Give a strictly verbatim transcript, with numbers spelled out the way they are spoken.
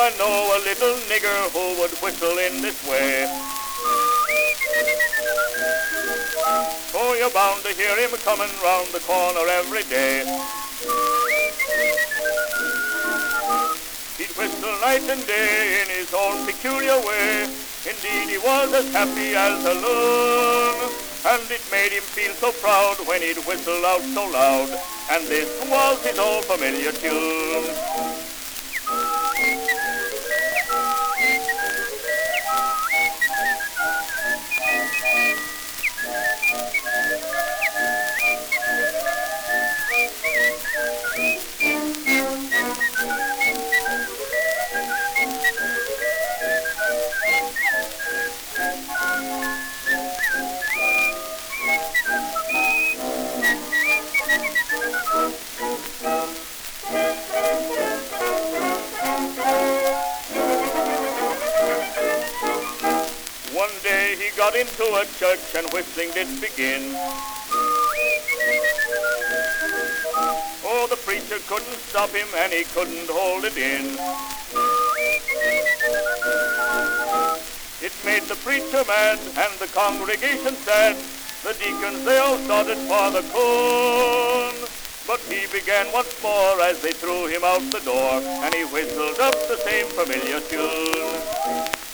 I know a little nigger who would whistle in this way. Oh, you're bound to hear him coming round the corner every day. He'd whistle night and day in his own peculiar way. Indeed, he was as happy as a loon, and it made him feel so proud when he'd whistle out so loud. And this was his old familiar tune. One day he got into a church and whistling did begin. Oh, the preacher couldn't stop him and he couldn't hold it in. It made the preacher mad and the congregation sad. The deacons, they all started for the coon. But he began once more as they threw him out the door, and he whistled up the same familiar tune.